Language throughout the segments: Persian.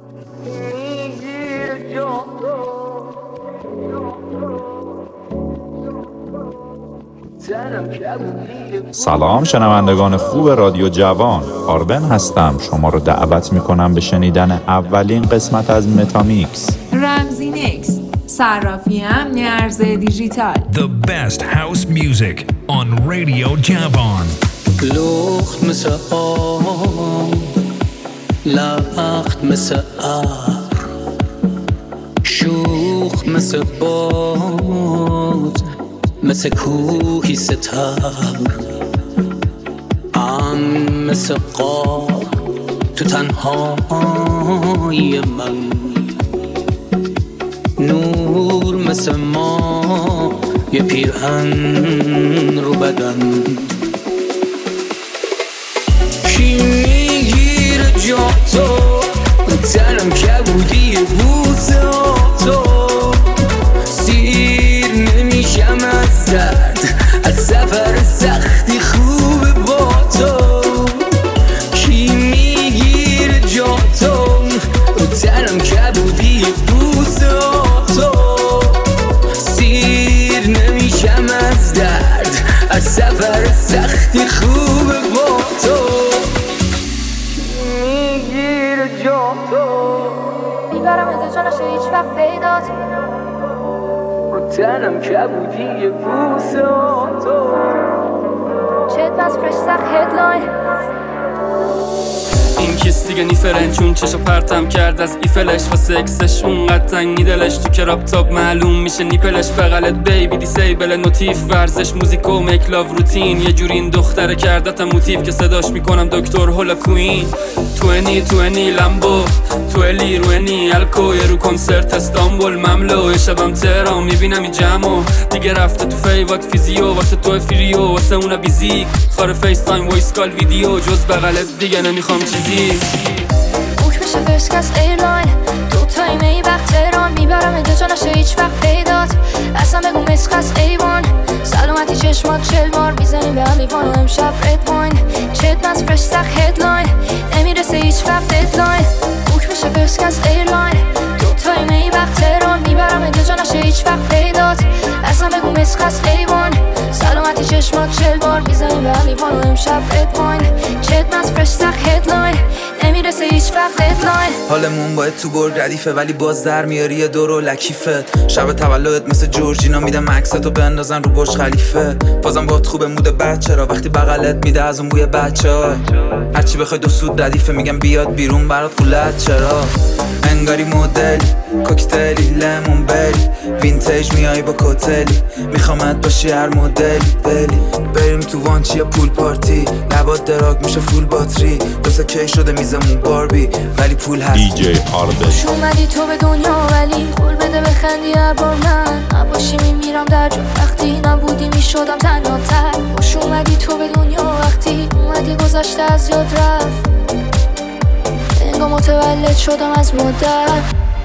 سلام شنوندگان خوب رادیو جوان، آربن هستم. شما رو دعوت میکنم به شنیدن اولین قسمت از متامیکس. رمزی نیکس، صرافی امن ارز دیجیتال. The best house music on Radio جوان. لخت مثل آب، لخت مثل ابر، شوخ مثل باد، مثل کوهی ستبر، مثل قاب تو تنهای من، نور مثل ما یه پیرهن رو بدن. کی میگیره جا تو تنم کبودی بوسه تو، سیر نمیشم از درد، از سفر سختی خوبه با تو. کی میگیره جا تو تنم کبودی بوسه تو، سیر نمیشم از درد، از سفر سختی خوبه با تو. میگیره جا تو میبرم اده جانش هیچ وقت پیدات، رو تنم کبودی بوسه تو. چت بس فرش سخت هدلاین، این کس دیگه نیفرن چون چشو پرتم کرد از ایفلش و سکسش اونقدر تنگی دلش تو کراب تاب معلوم میشه نیپلش. بغلت بیبی دیسیبل نوتیف، ورزش موزیک و میک لاو روتین، یه جوری این دختره کردتم موتیف که صداش میکنم دکتر هولا کوین. 20 لامبو تو الی روینی الکو، یه رو کنسرت استانبول مملو، شبم تهران میبینم این جمعو دیگه رفته تو فیوات فیزیو، واسه تو فریو واسه اونا بیزیک، خاره فیس تایم وایس کال ویدیو، جز بغلت دیگه نمیخوام چیزی. بوک میشه فرست کلاس ایرلاین، تو تایمه وقت تهران، میبرم اینجا جا نشه هیچ وقت پیدات، اصلا بگو مسخص ایوان، سلامتی چشمات 40 بار میزنیم به هم لیوان و امشب رد واین. چت بس فرش سخت هدلاین، نمیرسه هیچ وقت ددلاین. بوک میشه فرست کلاس ایرلاین، تو تایمه وقت تهران، میبرم اینجا جا نشه هیچ وقت پیدات، اصلا بگو مسخص ایوان، سلامتی چشمات 40 بار میزنیم به هم لیوان و امشب رد واین. چت بس فرش سخت هدلاین، نمیرسه هیچ وقت ددلاین. حالمون باید تو گرگ ردیفه ولی باز در میاری یه دور و لکیفت. شب تولدت مثل جورجینا میدم عکستو بندازن رو برج خلیفه. بازم باهات خوبه مود بچه را وقتی بغلت میده از اون بوی بچه‌ها. هرچی بخوای دو سود ردیفه میگم بیاد بیرون برات خولت چرا. انگاری مدلی کوکتلی لیمون بری، وینتیج میای با کوتلی، میخوامت باشی هر مدلی بلی. بریم تو وانچی یا پول پارتی، لبات دراگ میشه فول باتری، واسه کی شده میزمون باربی ولی پول هست. دی جی آربن. خوش اومدی تو به دنیا ولی قول بده بخندی هر بار من نباشی میمیرم در جو، وقتی نبودی میشدم تنها تر. خوش اومدی تو به دنیا وقتی اومدی گذشته از یاد رفت، انگار متولد شدم از مدت.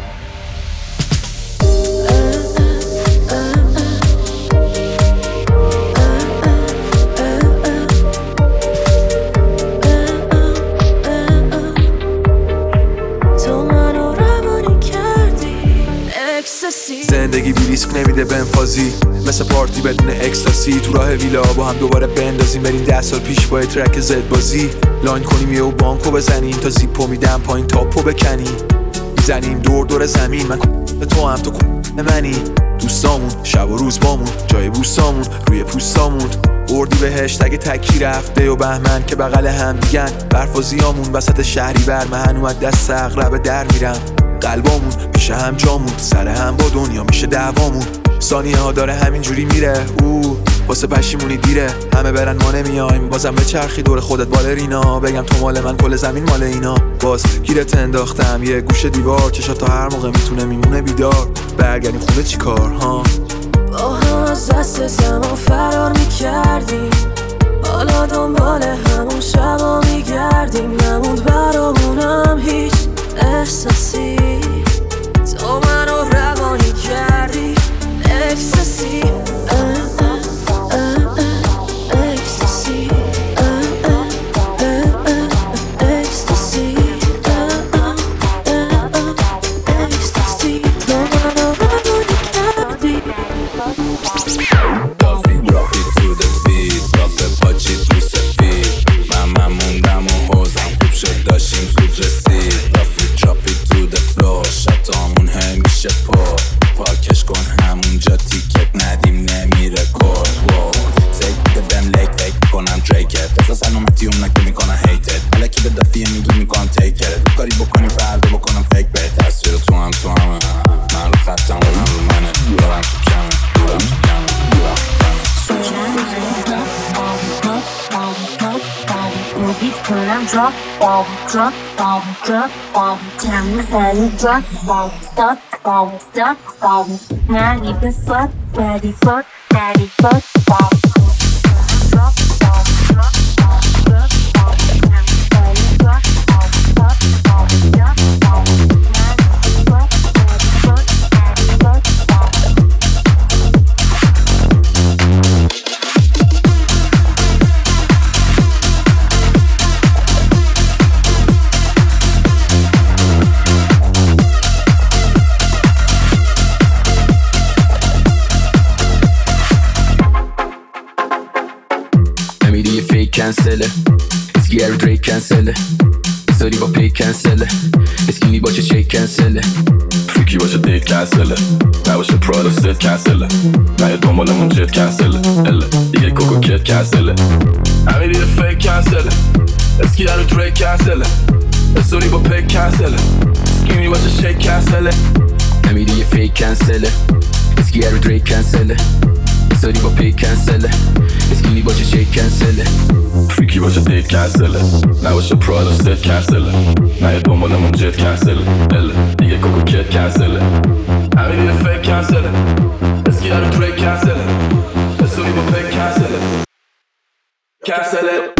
زندگی بی ریسک نمیده بنفازی، مثل پارتی بدون اکستاسی، تو راه ویلا با هم دوباره بندازیم، بریم 10 سال پیش با ترک زد بازی، لاین کنیم یه و بانکو بزنیم تا زیپو میدم پایین تاپو بکنیم، میزنیم دور دور زمین، من تو هم تو منی، دوستامون شب و روز بامون، جای بوستامون روی پوستامون، اردی بهشت اگه تکی رفته و بهمن که بغل هم دیگن، برفازیامون وسط شهری بر من اومد دست اغرب در میرم، قلبامون پیش هم جامون، سر هم با دنیا میشه دعوامون، ثانیه ها داره همینجوری میره، واسه پشیمونی دیره، همه برن ما نمیایم، بازم به چرخی دور خودت بالرینا، بگم تو مال من کل زمین مال اینا، باز گیرت انداختم یه گوشه دیوار، چشات تا هر موقع میتونه میمونه بیدار، برگردیم خونه چی کار ها، با هم از دست زمان فرار میکردیم، حالا دنبال همون شبا میگردیم، نموند برامونم هیچ احساسی، تو منو روانی کردی اکسسی، اکسسی، اکسسی. تو میکنم تیکرت کاری بکنی فردا بکنم فکر به تصویر تو هم من رو خطم اونم رو منه دارم تو کمه دورم تو کمه دورم بیت کنم drop جمع میزنی stop نگی به fuck daddy fuck کنسله اسکی هر دریک کنسله استوری با پیک کنسله اسکینی باشه چیک کنسله فریکی باشه دیت کنسله نباشه پراد و ست کنسله نه دنبالمون جت کنسله اله دیگه کوکو کت کنسله همین دیگه فیک کنسله اسکی هر دریک کنسله استوری با پیک کنسله اسکینی باشه چیک کنسله همین دیگه فیک کنسله اسکی هر دریک کنسله استوری با پیک کنسله اسکینی باشه چیک کنسله فریکی باشه دیت کنسله نباشه پراد و ست کنسله نه دنبالمون جت کنسله اله دیگه کوکو کت کنسله همین دیگه فیک کنسله اسکی هر دریک کنسله استوری با پیک کنسله کنسله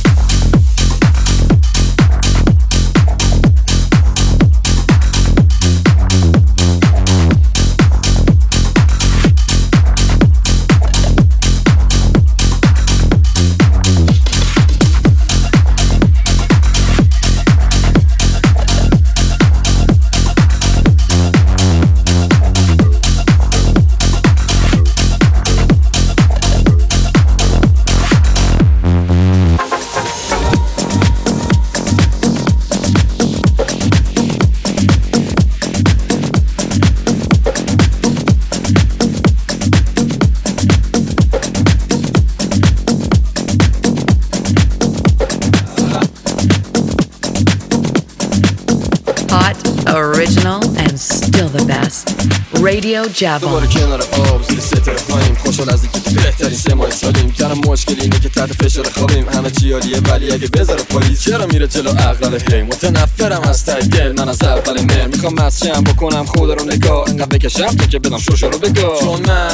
Original and still the best. Radio Javon. دوباره کنار آب زیر ستاره پاییم خوشحال از اینکه بهترین 3 ماه سالیم تنها مشکل اینه که تحت فشار خوابیم همه چی عالیه ولی اگه بذاره پاییز چرا میره جلو عقل هی متنفرم از ته دل من از اول مهر میخوام مسشم بکنم خدا رو نگاه انقدر بکشم تا که بدم شوشو رو بگاه چون من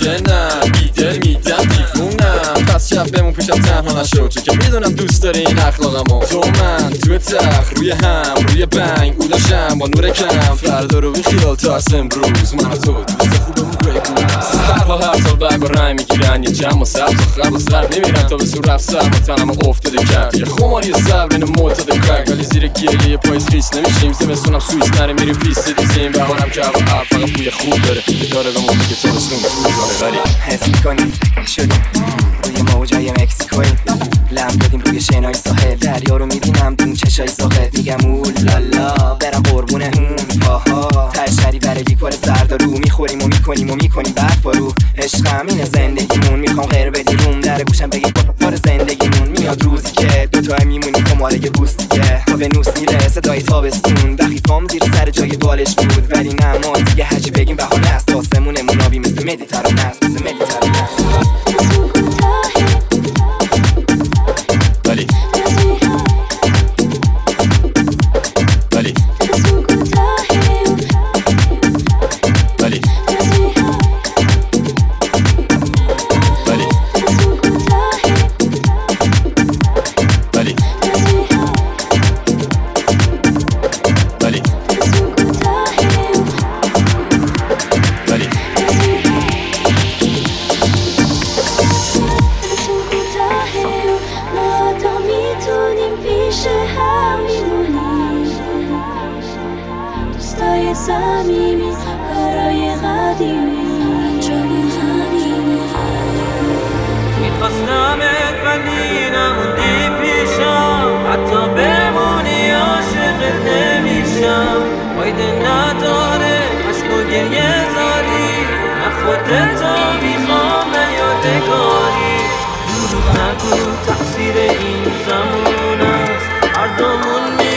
بیدل میدم دیوونم پس شب بمون پیشم تنها نشو چون که میدونم دوست داری این اخلاقمو تو من تو تخ روی هم روی بنگ اولاشم با نور کم فردا رو بیخیال تا از امروز من و تو دوست خوبمون بگو هر سال برگ و رنگ میگیرن یه جمع و سبز و خرب و زرد نمیرن تا به سور رفت سر و تنم افتاده کرد یه خماری صبر این معتاد کرد ولی زیر گیلی پاییز خیس نمیشیم زمستونم سویس نره میریم پیست دیزیم بهارم که هوا فقط بوی خوب داره داره به ما میگه تابستون داره ولی حس میکنیم شدیم روی موجای مکسیکوی لم دادیم روی شنای ساحل دریا رو میبینم دون چشای ساخت میگم اولالا برم قربون هون پاها تشری برای لیکوار زردارو میخوریم و میکنیم برف بارو عشقم اینه زندگیمون میخوام غیر بدی روم در گوشم بگی بار زندگیمون میاد روزی که دوتای میمونیم کماره یه بوست دیگه تا به نوس میره صدای تابستون بخی پام زیر سر جای بالش بود ولی نه ما دیگه هرچی بگیم بهانه است آسمونمون آبی مثل مدیترانه است ولی صمیمی برای قدیمی انجام همینی میخواستمت ولی نموندی پیشم حتی بمونی عاشقت نمیشم فایده نداره عشق و گریه زاری نه خودتو میخوام نه یادگاری دروغ نگو تقصیر این زمان است هر دومون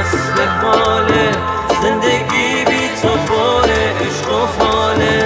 اصل حاله زندگی بی تو پاره عشق و حاله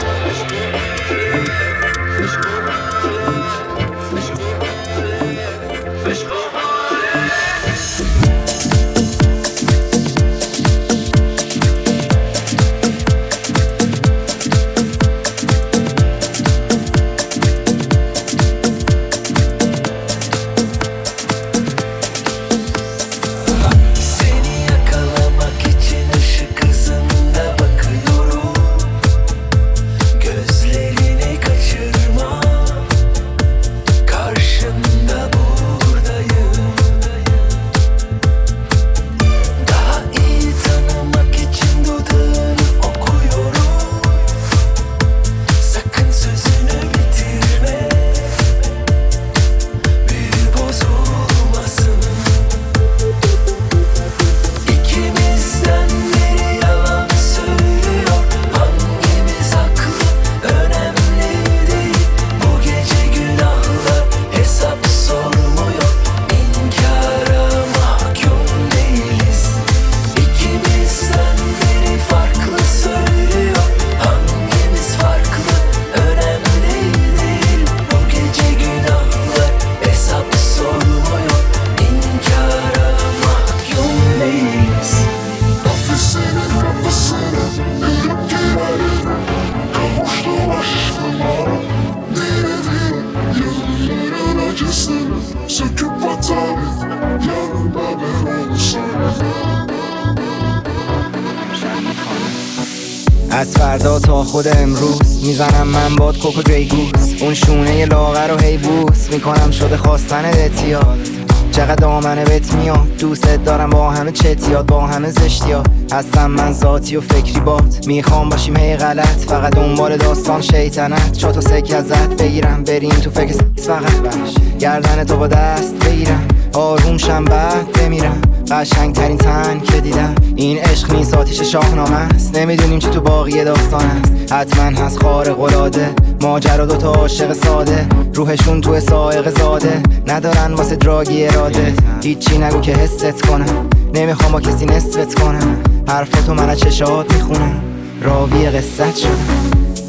از فردا تا خود امروز میزنم من باد کوکو جیگوز اون شونه لاغر رو هی بوس میکنم شده خواستن اتیاد چقدر دامنه بهت میاد دوست دارم با همه چتیات با همه زشتیات هستم من ذاتی و فکری بات میخوام باشیم هی غلط فقط دنبال داستان شیطنت چاتو سکه ازت بگیرم بریم تو فکر فقط باش گردن تو با دست بگیرم آروم شم بعد بمیرم قشنگ ترین تن که دیدم این عشق نیست آتیش شاهنامه است نمیدونیم چی تو باقی داستان است حتما هست خارق العاده ماجرا دوتا عاشق ساده روحشون تو سائق زاده ندارن واسه دراگی اراده هیچی نگو که حست کنم نمیخوام با کسی نصفت کنم حرفاتو من از چشات میخونم راوی قصت شدم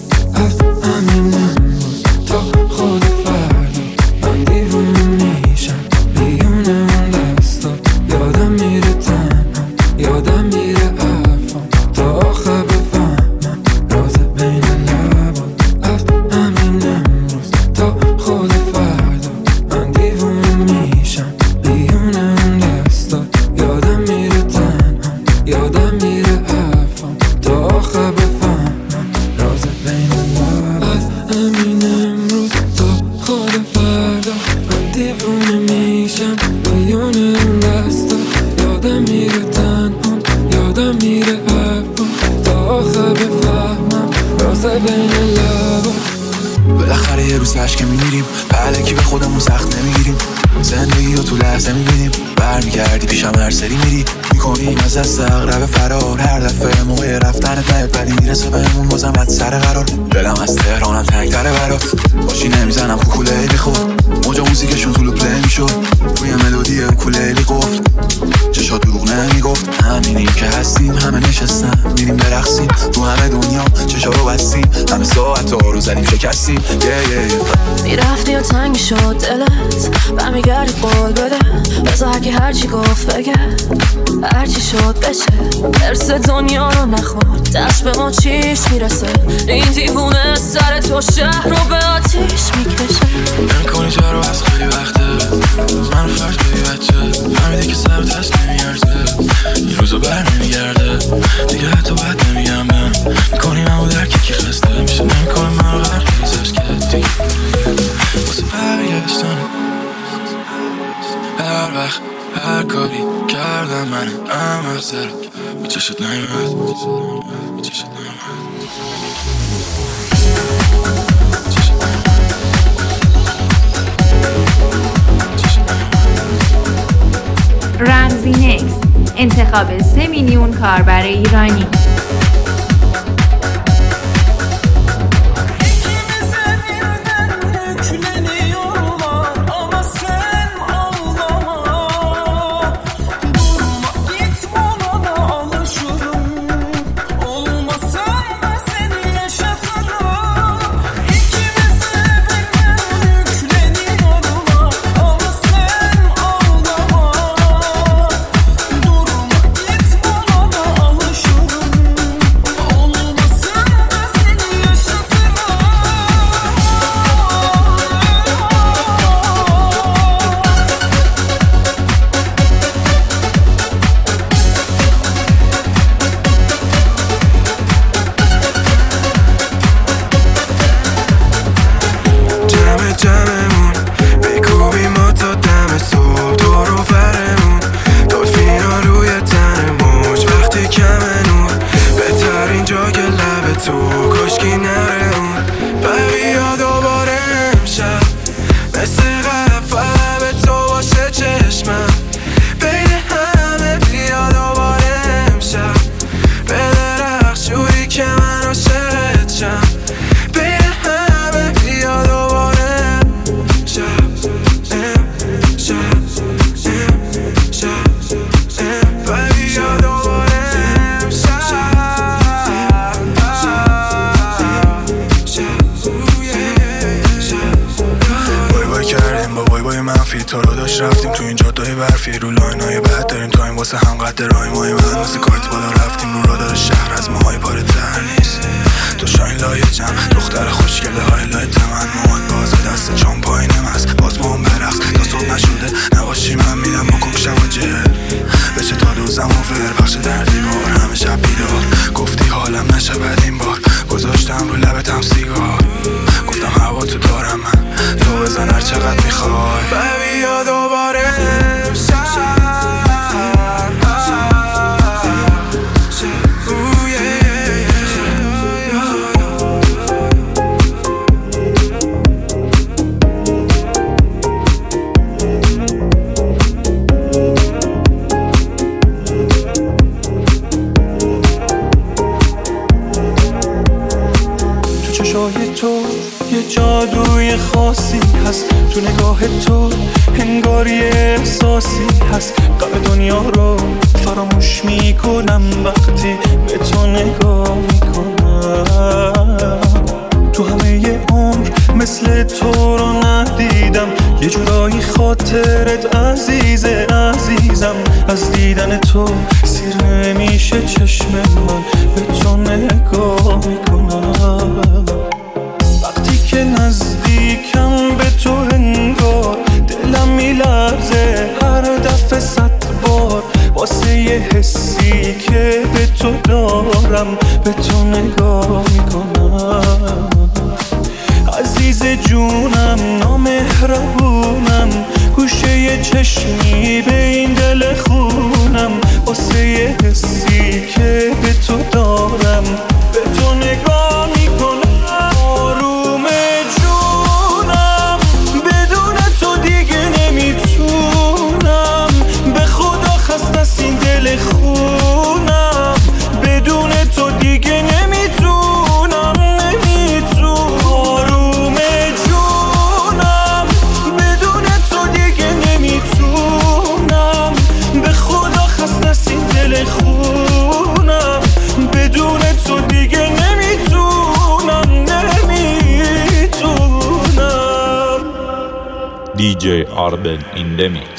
از همین امروز تا خود فردا من دیوونه میشم بیونه اون دستا یادم میره تنها یادم میره حرفام تا آخر بفهمم راز بین لبات از همین امروز تا خود فردا من دیوونه میشم بیونه اون دستا یادم میره تنها یادم میره حرفام تا آخر بفهمم راز بین لبات از همین امروز تا خود فردا من دیوونه میشم بیونه اون دستا یادم میره تنها یادم میره حرفم تا آخر بفهمم راز بین لبات بالاخره یه روز عشق میمیریم پهلکی به خودمون سخت نمیگیریم زندگی رو تو لحظه میبینیم برمیگردی پیشم هر سری میری میکنیم از دست اقرب فرار هر دفعه موقع رفتنت نیاد ولی میرسه بهمون بازم از سر قرار دلم از تهرانم تنگتره برات باشی نمیزنم کوکولیلی خود موجا موزیکشون طولو پلی میشد روی ملودی اوکولیلی قفل چشا دروغ نمیگفت همینیم که هستیم همه نشستن میریم برقصیم تو همه دنیا چشا رو بستیم همه ساعت ها رو زدیم شکستیم میرفتی و تنگ شد دلت برمیگردی قول بده بذار که هرچی گفت بگه هرچی شد بشه درس دنیا رو نخورد دست به ما چیش میرسه این دیوونه سر تو شهر رو به آتیش میکشه نمیکنی جارو از خیلی وقته منو فرش بی بچه فهمیدی که سر دست نمیارزه این روزو بر نمیگرده دیگه حتی باید نمیگم من میکنی منو درکی که خسته میشه نمیکنه منو غرق ریزش که دیگه واسه برگشتن هر وقت هر کاری کردم من احمق سر به چشت نیمد به چشت نیمد رمزی نکس انتخاب 3 میلیون کاربر ایرانی حرفی تو رو داشت رفتیم تو این جاده‌های برفی رو لاینای بعد داریم تایم واسه هم قد راهی مای من واسه کارت بالا رفتیم رو رادار شهر از ماهای پاره تر نیست تو شاین لایه جمع دختر خوشگله های لایت من مواد بازه دست چون پایینم هست باز با هم برقص تا صبح نشده نباشی من میدم بکن شب و جهر بشه تا دوزم و ور بخش در دیوار همه شب بیدار گفتی حالم نشه بد این بار گذاشتم رو لبتم سیگار گفتم هوا تو دارم من تو بزن هر چقدر میخوای ببی یا دوباره تو یه جادوی خاصی هست تو نگاه تو انگار یه احساسی هست غم دنیا رو فراموش میکنم وقتی به تو نگاه میکنم تو همه ی عمر مثل تو رو ندیدم یه جورایی خاطرت عزیزه عزیزم از دیدن تو سیر نمیشه چشم من به تو نگاه میکنم وقتی که نزدیکم به تو انگار دلم میلرزه هر دفعه 100 بار واسه یه حسی که به تو دارم به تو نگاه میکنم عزیز جونم نامهربونم گوشه یه چشمی به این دل خونم واسه یه حسی که به تو دارم به تو نگاه میکنم آروم جونم بدون تو دیگه نمیتونم به خدا خسته از این دل خونم بدون تو دیگه نمیتونم آروم جونم بدون تو دیگه نمیتونم به خدا خسته از این دل خونم بدون تو دیگه نمیتونم DJ Arben in the mix.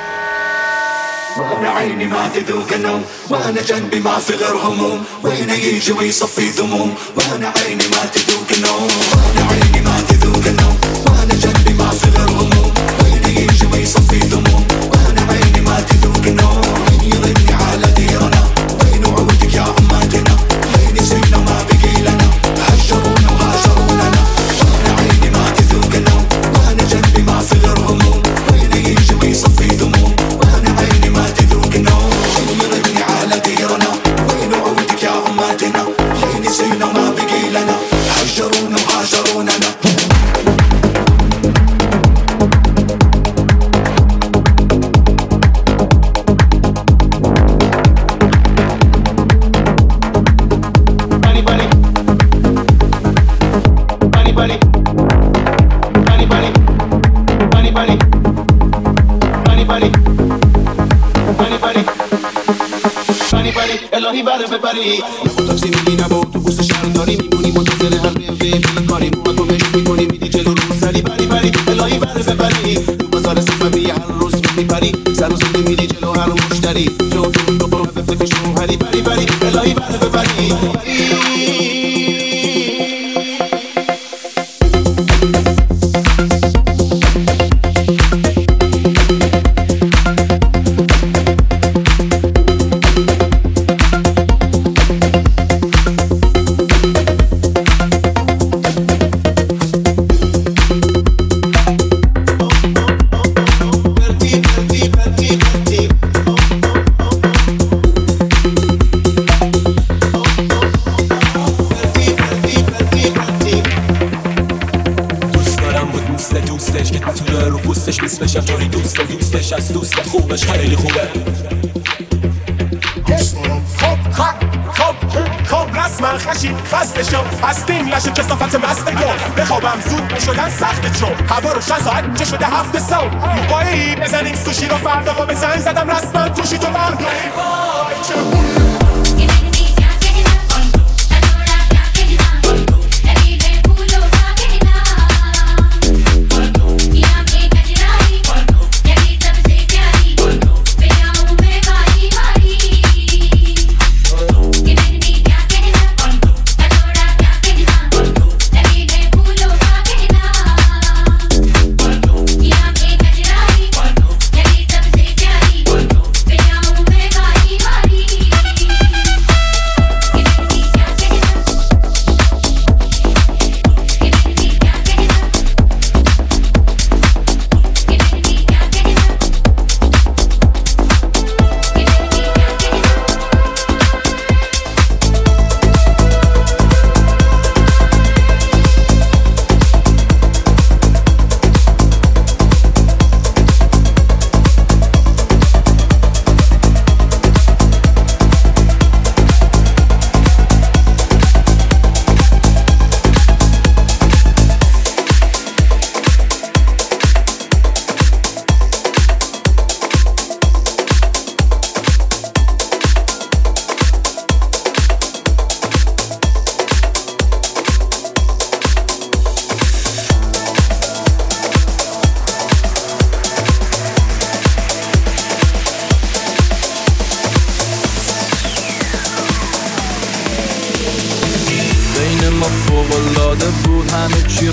وانا عيني ما تذوق النوم وانا جنبي ما في غير هموم وين يجي ويصفي ذموم وانا عيني ما تذوق النوم وانا عيني ما تذوق النوم وانا جنبي ما في غير هموم وين يجي ويصفي ذموم وانا عيني ما تذوق النوم وين يضني على ديرنا وين وعودك يا عماتنا وين سينا ما بقي لنا هجرونا وهاجروننا وانا عيني ما تذوق النوم وانا جنبي ما في غير هموم وين يجي ويصفي ذموم وانا عيني ما تذوق النوم وين يضني على ديرنا وين وعودك يا عماتنا وين سينا ما بقي لنا هجرونا وهاجروننا الهی بره ببری نبود تاکسی میگی نبا اتوبوس شهرداری میمونی منتظر هر قیافه بیکاری ما تو مشت میکنی میدی جلو رو سری بری الهی بره ببری تو بازار صفوی هر روز میپری سر و سودی میدی جلو هر مشتری تو برو به فکر شوهری بری الهی بره ببری دوستش از دوست خوبش خیلی خوبه خب رسما خشی خسته شم هستیم لشه کسافت مسته کن بخوابم زود شدن سخته چون هوا رو 6 ساعت چه شده 7 سال موقعی بزنیم سوشی رو فردا با به زنگ زدم رسما توشی تو برد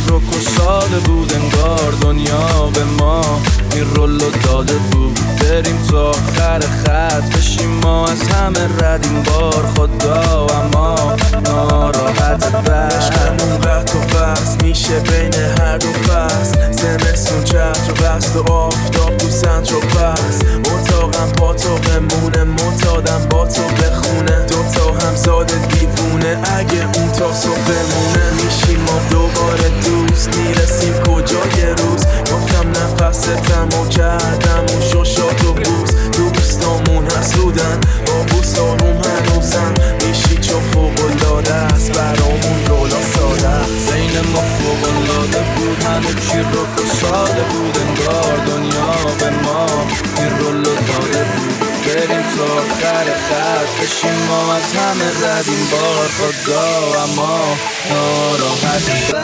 رک و ساده بود انگار دنیا به ما این رولو داده بود بریم تا آخر خط بشیم ما از همه رد این بار خدا اما ناراحت عشقمون قطع و بس میشه بین هر دو فصل زمستون چتر و بست و آفتاب تو سنتر و بس اتاقم پاتاقمونه معتادم با تو بخونه دوتا همزاد دیوونه اگه اون تا صبح بمونه میشیم ما دوباره دوست میرسیم کجای روز گفتم نفستم و کردم و ششات و بوس دوستامون حسودن با بوس آروم هنوزن میشی چون فوق‌العاده است برامون رولا ساده است بین ما فوق‌العاده بود همه چی رک و ساده بود انگار دنیا به ما این رولو داده بود بریم تا آخر خط بشیم ما از همه رد این بار خدا اما ناراحت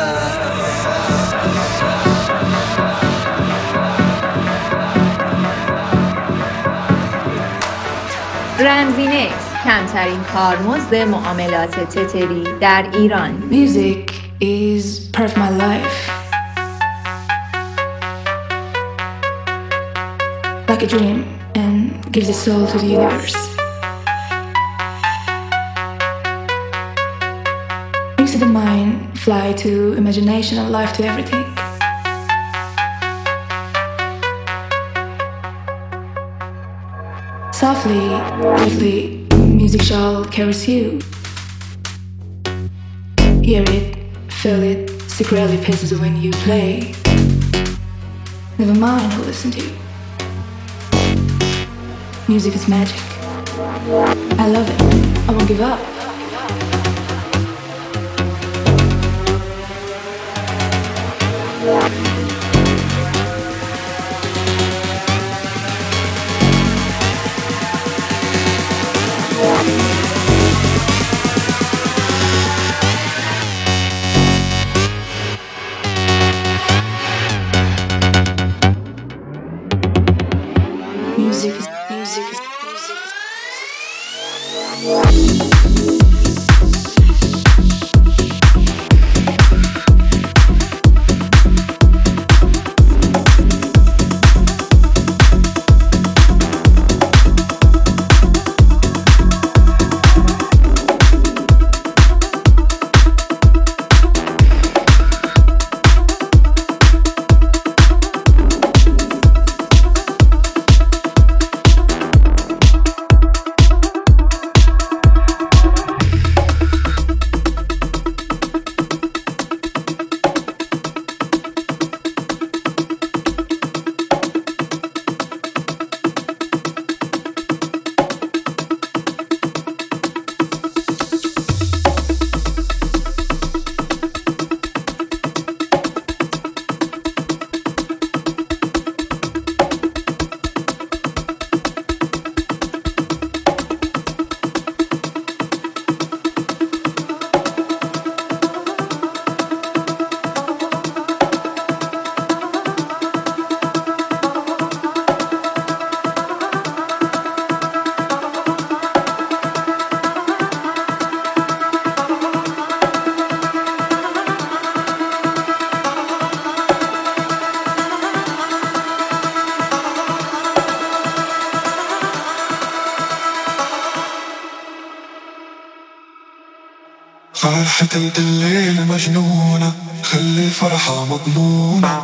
رمزینکس کمترین کارمزد معاملات تتری در ایران. Music is part of my life. Like a dream and gives a soul to the universe. Brings to the mind, fly to imagination and life to everything. Softly, briefly, music shall caress you. Hear it, feel it, secretly pisses when you play. Never mind who listens to you. Music is magic. I love it. I won't give up. فرحة الليل مجنونة خلي الفرحة مضمونة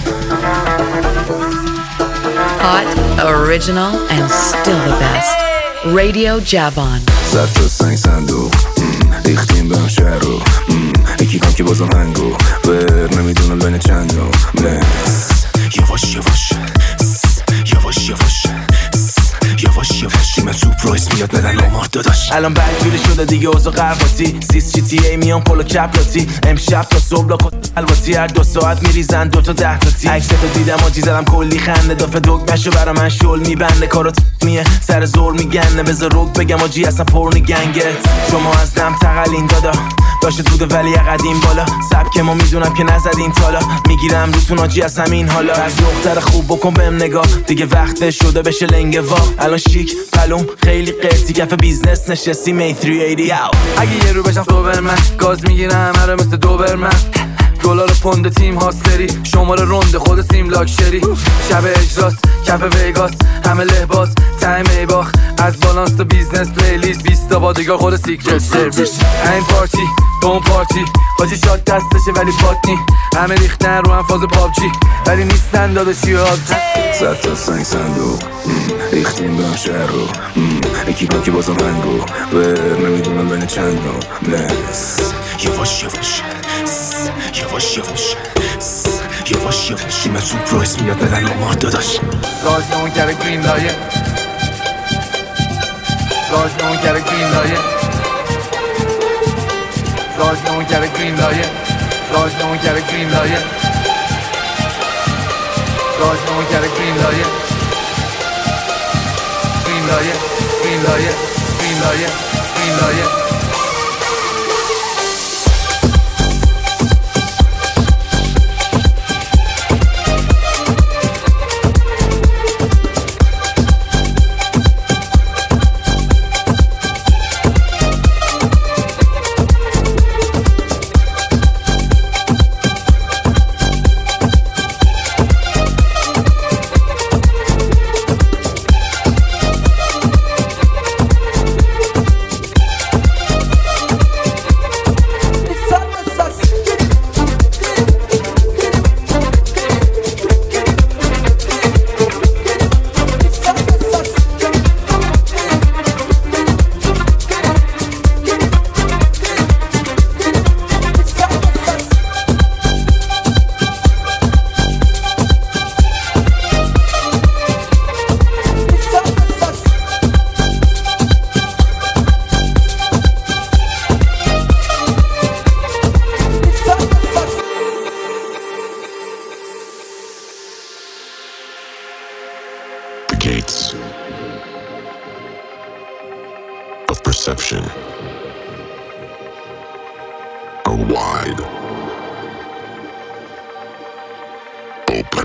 Original and still the best. Radio Javan. زد تا سنگ صندوق ریختیم بهم شهر رو یکی کام که بازم هنگو ور نمیدونم بین چند رو یواش یواش یواش یواش یواش یواش تیم سوپ رایس میاد ندن آمار داداش الان بدجوری شده دیگه اوضاع قرقاتی سیس چی تی ای میان پلو کپلاتی امشب تا صبح لاکت الواتی هر 2 ساعت میریزن 2 تا 10 تا تی عکستو دیدم آجی زدم کلی خنده دافه دگمشو برا من شل میبنده کارو میه سر زور میگنه بذار روک بگم آجی اصلا پرنی گنگت شما از دم تقلین دادا داشت بوده ولی قدیم بالا سبک ما میدونم که نزدین تالا میگیرم روتون آجی از همین حالا از دختر خوب بکن بهم نگاه دیگه وقت شده بشه لنگه وا الان شیک پلوم خیلی قرتی کف بیزنس نشستی می 380 اگه یه رو بشم سوبرمن گاز میگیرم هره مثل دوبرمن دلار پوند تیم هاستری شماره رونده خود سیم لاکشری شب اجراست کف ویگاس همه لباس تایم ایباخ از بالانس تا بیزنس پلیلیست 20 تا بادیگار خود سیکرت سرویس این پارتی اون پارتی حاجی شاد دستشه ولی پاتنی همه ریختن رو هم فاز پابجی ولی نیستن داداشی آبجی زد تا سنگ صندوق ریختیم بهم شهر رو یکی کام که بازم هنگو ور نمیدونم بین چند رو یواش یواش یواش یواش یواش یواش تیم سوپ رایس میاد ندن آمار داداش راز اون کره گرین لایه راز اون کره گرین لایه راز اون کره گرین لایه راز اون کره گرین لایه راز اون کره گرین لایه گرین لایه گرین لایه گرین لایه گرین لایه Perception are wide open.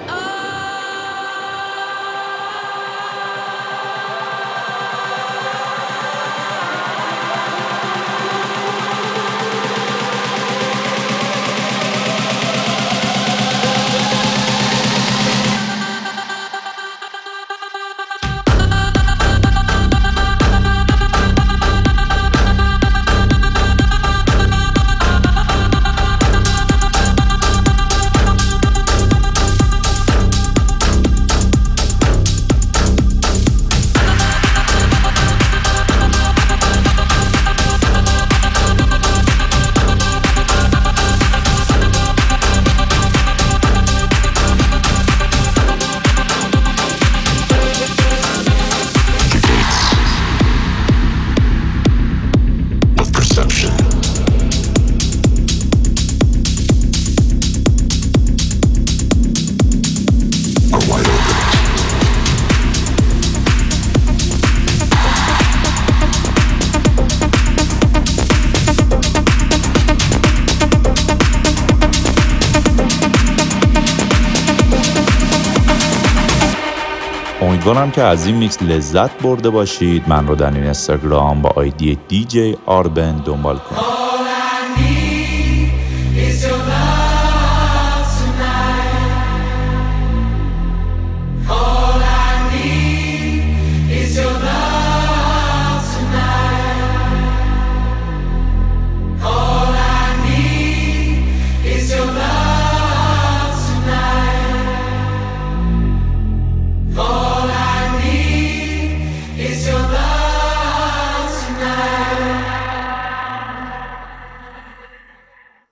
امیدوارم که از این میکس لذت برده باشید. من رو در این اینستاگرام با آیدی DJ آربن دنبال کنید.